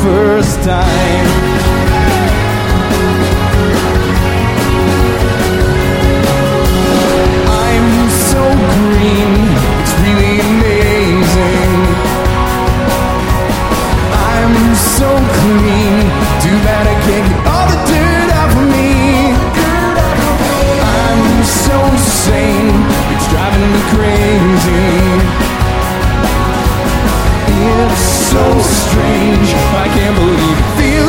first time. I'm so green, it's really amazing. I'm so clean, too bad I can't get all the dirt off of me. I'm so sane, it's driving me crazy.